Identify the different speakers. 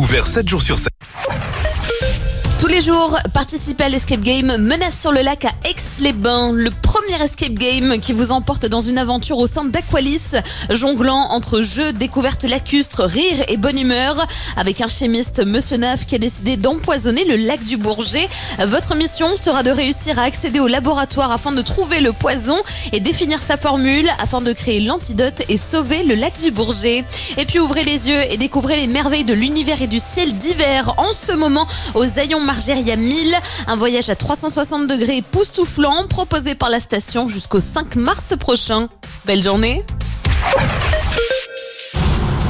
Speaker 1: Ouvert 7 jours sur 7.
Speaker 2: Tous les jours, participez à l'Escape Game Menace sur le lac à Aix-les-Bains. Le premier Escape Game qui vous emporte dans une aventure au sein d'Aqualis, jonglant entre jeux, découvertes lacustres, rire et bonne humeur. Avec un chimiste, Monsieur Naf, qui a décidé d'empoisonner le lac du Bourget. Votre mission sera de réussir à accéder au laboratoire afin de trouver le poison et définir sa formule afin de créer l'antidote et sauver le lac du Bourget. Et puis ouvrez les yeux et découvrez les merveilles de l'univers et du ciel d'hiver en ce moment aux Aillons Margéria 1000, un voyage à 360 degrés époustouflant proposé par la station jusqu'au 5 mars prochain. Belle journée.